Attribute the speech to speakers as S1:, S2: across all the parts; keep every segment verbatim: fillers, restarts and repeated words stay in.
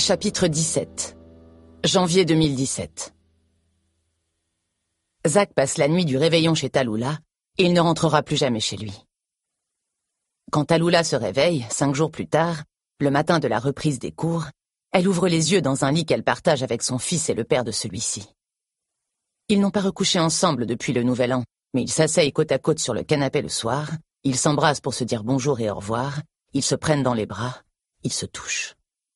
S1: Chapitre dix-sept. Janvier deux mille dix-sept. Zach passe la nuit du réveillon chez Tallulah et il ne rentrera plus jamais chez lui. Quand Tallulah se réveille, cinq jours plus tard, le matin de la reprise des cours, elle ouvre les yeux dans un lit qu'elle partage avec son fils et le père de celui-ci. Ils n'ont pas recouché ensemble depuis le Nouvel An, mais ils s'asseyent côte à côte sur le canapé le soir, ils s'embrassent pour se dire bonjour et au revoir, ils se prennent dans les bras, ils se touchent.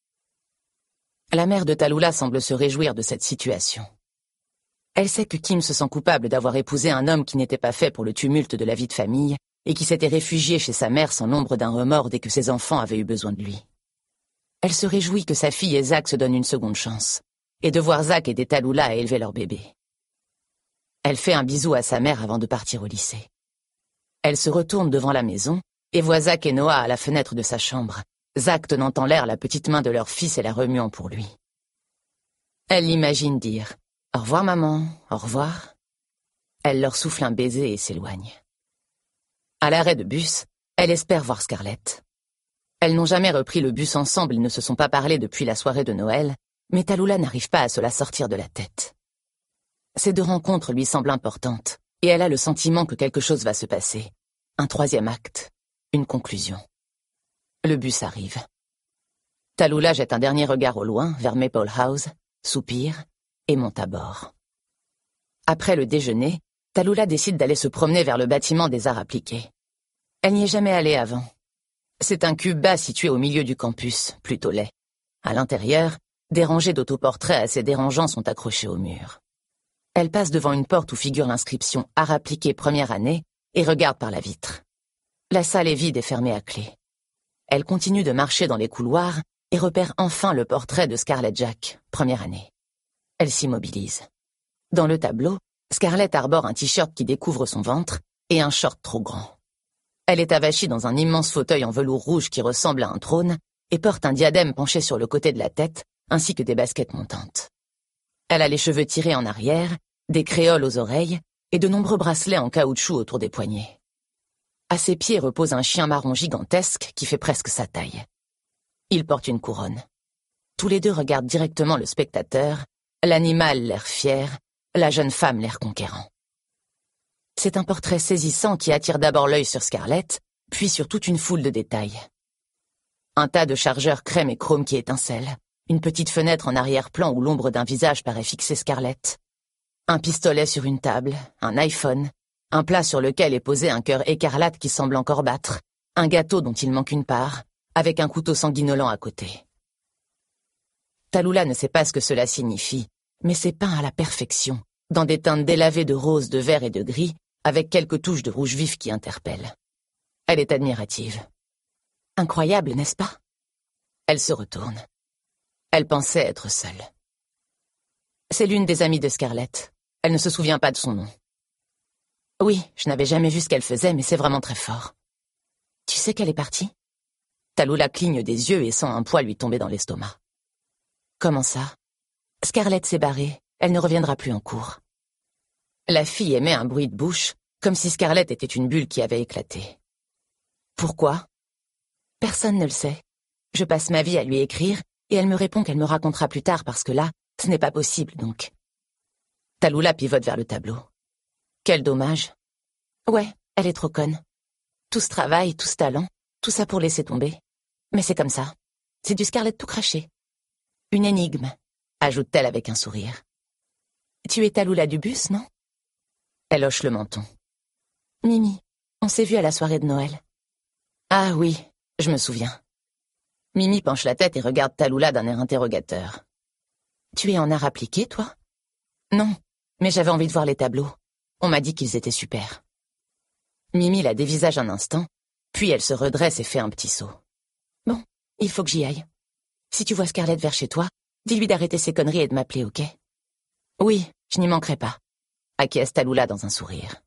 S1: La mère de Tallulah semble se réjouir de cette situation. Elle sait que Kim se sent coupable d'avoir épousé un homme qui n'était pas fait pour le tumulte de la vie de famille et qui s'était réfugié chez sa mère sans l'ombre d'un remords dès que ses enfants avaient eu besoin de lui. Elle se réjouit que sa fille et Zach se donnent une seconde chance, et de voir Zach aider Tallulah à élever leur bébé. Elle fait un bisou à sa mère avant de partir au lycée. Elle se retourne devant la maison et voit Zach et Noah à la fenêtre de sa chambre, Zach tenant en l'air la petite main de leur fils et la remuant pour lui. Elle l'imagine dire « Au revoir maman, au revoir ». Elle leur souffle un baiser et s'éloigne. À l'arrêt de bus, elle espère voir Scarlett. Elles n'ont jamais repris le bus ensemble et ne se sont pas parlé depuis la soirée de Noël, mais Tallulah n'arrive pas à se la sortir de la tête. Ces deux rencontres lui semblent importantes, et elle a le sentiment que quelque chose va se passer. Un troisième acte, une conclusion. Le bus arrive. Tallulah jette un dernier regard au loin, vers Maple House, soupire et monte à bord. Après le déjeuner, Tallulah décide d'aller se promener vers le bâtiment des arts appliqués. Elle n'y est jamais allée avant. C'est un cube bas situé au milieu du campus, plutôt laid. À l'intérieur, des rangées d'autoportraits assez dérangeants sont accrochés au mur. Elle passe devant une porte où figure l'inscription « Arts appliqués première année » et regarde par la vitre. La salle est vide et fermée à clé. Elle continue de marcher dans les couloirs et repère enfin le portrait de Scarlett Jack, première année. Elle s'immobilise. Dans le tableau, Scarlett arbore un t-shirt qui découvre son ventre et un short trop grand. Elle est avachie dans un immense fauteuil en velours rouge qui ressemble à un trône et porte un diadème penché sur le côté de la tête ainsi que des baskets montantes. Elle a les cheveux tirés en arrière, des créoles aux oreilles et de nombreux bracelets en caoutchouc autour des poignets. À ses pieds repose un chien marron gigantesque qui fait presque sa taille. Il porte une couronne. Tous les deux regardent directement le spectateur, l'animal l'air fier, la jeune femme l'air conquérant. C'est un portrait saisissant qui attire d'abord l'œil sur Scarlett, puis sur toute une foule de détails. Un tas de chargeurs crème et chrome qui étincellent, une petite fenêtre en arrière-plan où l'ombre d'un visage paraît fixer Scarlett, un pistolet sur une table, un iPhone, un plat sur lequel est posé un cœur écarlate qui semble encore battre, un gâteau dont il manque une part, avec un couteau sanguinolent à côté. Tallulah ne sait pas ce que cela signifie, mais c'est peint à la perfection, dans des teintes délavées de rose, de vert et de gris, avec quelques touches de rouge vif qui interpellent. Elle est admirative. Incroyable, n'est-ce pas? Elle se retourne. Elle pensait être seule. C'est l'une des amies de Scarlett. Elle ne se souvient pas de son nom. Oui, je n'avais jamais vu ce qu'elle faisait, mais c'est vraiment très fort. Tu sais qu'elle est partie? Tallulah cligne des yeux et sent un poids lui tomber dans l'estomac. Comment ça? Scarlett s'est barrée. Elle ne reviendra plus en cours. La fille émet un bruit de bouche, comme si Scarlett était une bulle qui avait éclaté. Pourquoi? Personne ne le sait. Je passe ma vie à lui écrire, et elle me répond qu'elle me racontera plus tard parce que là, ce n'est pas possible, donc. Tallulah pivote vers le tableau. Quel dommage. Ouais, elle est trop conne. Tout ce travail, tout ce talent, tout ça pour laisser tomber. Mais c'est comme ça. C'est du Scarlett tout craché. Une énigme, ajoute-t-elle avec un sourire. Tu es Tallulah du bus, non? Elle hoche le menton. Mimi, on s'est vu à la soirée de Noël. Ah oui, je me souviens. Mimi penche la tête et regarde Tallulah d'un air interrogateur. Tu es en art appliqué, toi? Non, mais j'avais envie de voir les tableaux. On m'a dit qu'ils étaient super. Mimi la dévisage un instant, puis elle se redresse et fait un petit saut. Bon, il faut que j'y aille. Si tu vois Scarlett vers chez toi, dis-lui d'arrêter ses conneries et de m'appeler, ok? Oui, je n'y manquerai pas, acquiesce Tallulah dans un sourire.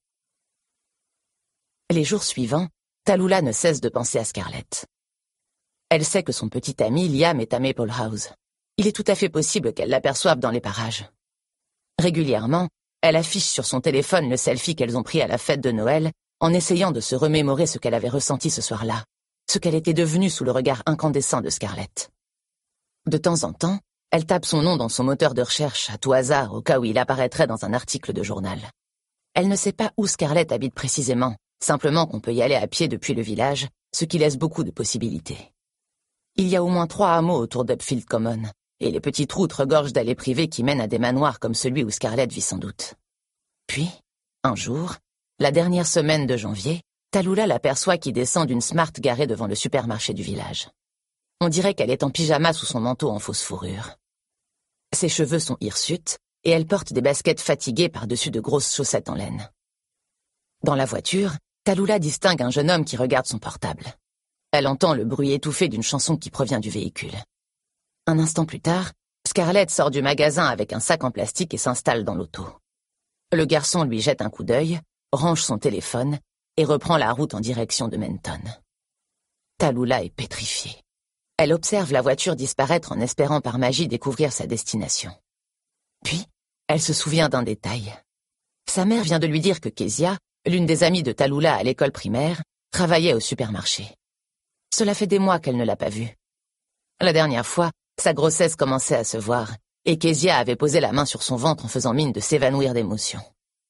S1: Les jours suivants, Tallulah ne cesse de penser à Scarlett. Elle sait que son petit ami Liam est à Maple House. Il est tout à fait possible qu'elle l'aperçoive dans les parages. Régulièrement, elle affiche sur son téléphone le selfie qu'elles ont pris à la fête de Noël en essayant de se remémorer ce qu'elle avait ressenti ce soir-là, ce qu'elle était devenue sous le regard incandescent de Scarlett. De temps en temps, elle tape son nom dans son moteur de recherche à tout hasard au cas où il apparaîtrait dans un article de journal. Elle ne sait pas où Scarlett habite précisément, simplement qu'on peut y aller à pied depuis le village, ce qui laisse beaucoup de possibilités. Il y a au moins trois hameaux autour d'Upfield Common, et les petites routes regorgent d'allées privées qui mènent à des manoirs comme celui où Scarlett vit sans doute. Puis, un jour, la dernière semaine de janvier, Tallulah l'aperçoit qui descend d'une Smart garée devant le supermarché du village. On dirait qu'elle est en pyjama sous son manteau en fausse fourrure. Ses cheveux sont hirsutes, et elle porte des baskets fatiguées par-dessus de grosses chaussettes en laine. Dans la voiture, Tallulah distingue un jeune homme qui regarde son portable. Elle entend le bruit étouffé d'une chanson qui provient du véhicule. Un instant plus tard, Scarlett sort du magasin avec un sac en plastique et s'installe dans l'auto. Le garçon lui jette un coup d'œil, range son téléphone et reprend la route en direction de Menton. Tallulah est pétrifiée. Elle observe la voiture disparaître en espérant par magie découvrir sa destination. Puis, elle se souvient d'un détail. Sa mère vient de lui dire que Kezia, l'une des amies de Tallulah à l'école primaire, travaillait au supermarché. Cela fait des mois qu'elle ne l'a pas vue. La dernière fois, sa grossesse commençait à se voir, et Kezia avait posé la main sur son ventre en faisant mine de s'évanouir d'émotion.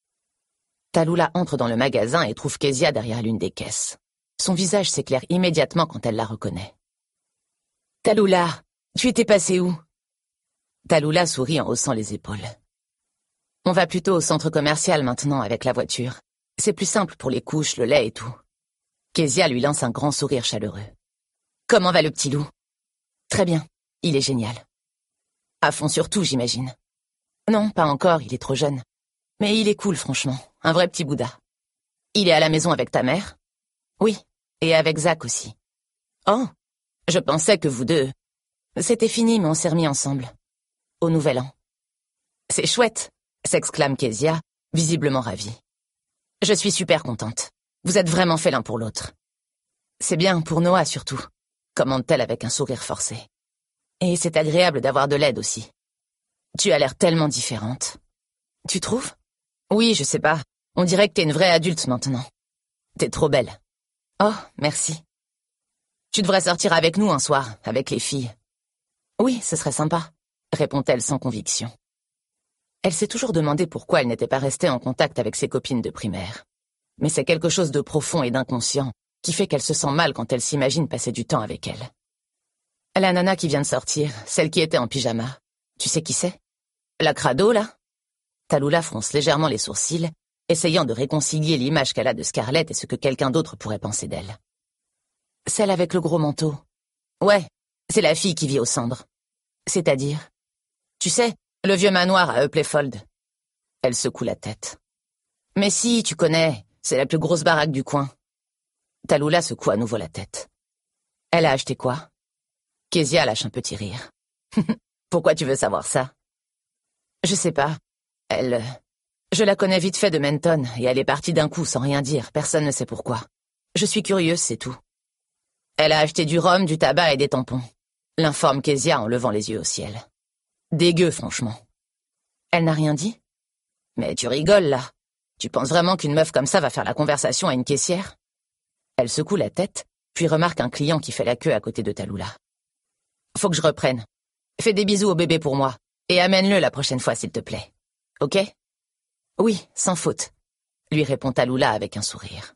S1: Tallulah entre dans le magasin et trouve Kezia derrière l'une des caisses. Son visage s'éclaire immédiatement quand elle la reconnaît. « Tallulah, tu étais passée où ?» Tallulah sourit en haussant les épaules. « On va plutôt au centre commercial maintenant avec la voiture. C'est plus simple pour les couches, le lait et tout. » Kezia lui lance un grand sourire chaleureux. « Comment va le petit loup ?»« Très bien, il est génial. »« À fond sur tout, j'imagine. »« Non, pas encore, il est trop jeune. Mais il est cool, franchement, un vrai petit Bouddha. »« Il est à la maison avec ta mère ?»« Oui, et avec Zach aussi. »« Oh, je pensais que vous deux... » C'était fini, mais on s'est remis ensemble. Au Nouvel An. « C'est chouette !» s'exclame Kezia, visiblement ravie. « Je suis super contente. Vous êtes vraiment faits l'un pour l'autre. »« C'est bien, pour Noah surtout », commente-t-elle avec un sourire forcé. « Et c'est agréable d'avoir de l'aide aussi. Tu as l'air tellement différente. »« Tu trouves ? Oui, je sais pas. On dirait que t'es une vraie adulte maintenant. T'es trop belle. »« Oh, merci. »« Tu devrais sortir avec nous un soir, avec les filles. »« Oui, ce serait sympa. » répond-elle sans conviction. Elle s'est toujours demandé pourquoi elle n'était pas restée en contact avec ses copines de primaire. Mais c'est quelque chose de profond et d'inconscient qui fait qu'elle se sent mal quand elle s'imagine passer du temps avec elle. La nana qui vient de sortir, celle qui était en pyjama, tu sais qui c'est? La crado, là? Tallulah fronce légèrement les sourcils, essayant de réconcilier l'image qu'elle a de Scarlett et ce que quelqu'un d'autre pourrait penser d'elle. Celle avec le gros manteau. Ouais, c'est la fille qui vit aux cendres. C'est-à-dire? Tu sais, le vieux manoir à Uplefold. Elle secoue la tête. Mais si, tu connais, c'est la plus grosse baraque du coin. Tallulah secoue à nouveau la tête. Elle a acheté quoi? Kezia lâche un petit rire. Pourquoi tu veux savoir ça? Je sais pas. Elle... Je la connais vite fait de Menton, et elle est partie d'un coup sans rien dire, personne ne sait pourquoi. Je suis curieuse, c'est tout. Elle a acheté du rhum, du tabac et des tampons, l'informe Kezia en levant les yeux au ciel. Dégueu, franchement. Elle n'a rien dit? Mais tu rigoles, là. Tu penses vraiment qu'une meuf comme ça va faire la conversation à une caissière? Elle secoue la tête, puis remarque un client qui fait la queue à côté de Tallulah. Faut que je reprenne. Fais des bisous au bébé pour moi, et amène-le la prochaine fois, s'il te plaît. Ok? Oui, sans faute, lui répond Tallulah avec un sourire.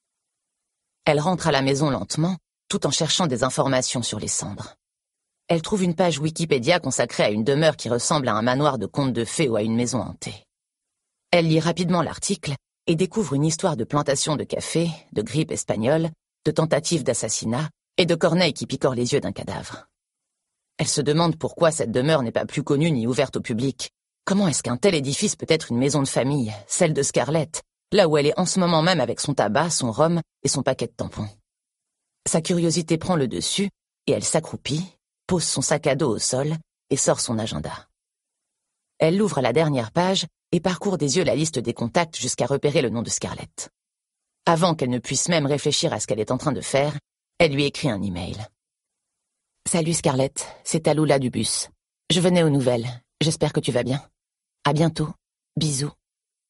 S1: Elle rentre à la maison lentement, tout en cherchant des informations sur les cendres. Elle trouve une page Wikipédia consacrée à une demeure qui ressemble à un manoir de contes de fées ou à une maison hantée. Elle lit rapidement l'article et découvre une histoire de plantation de café, de grippe espagnole, de tentatives d'assassinat et de corneilles qui picorent les yeux d'un cadavre. Elle se demande pourquoi cette demeure n'est pas plus connue ni ouverte au public. Comment est-ce qu'un tel édifice peut être une maison de famille, celle de Scarlett, là où elle est en ce moment même avec son tabac, son rhum et son paquet de tampons? Sa curiosité prend le dessus et elle s'accroupit, pose son sac à dos au sol et sort son agenda. Elle l'ouvre à la dernière page et parcourt des yeux la liste des contacts jusqu'à repérer le nom de Scarlett. Avant qu'elle ne puisse même réfléchir à ce qu'elle est en train de faire, elle lui écrit un email. « Salut Scarlett, c'est Tallulah du bus. Je venais aux nouvelles. J'espère que tu vas bien. À bientôt. Bisous. T. »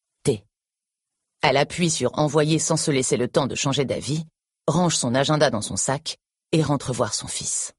S1: Elle appuie sur « Envoyer » sans se laisser le temps de changer d'avis, range son agenda dans son sac et rentre voir son fils.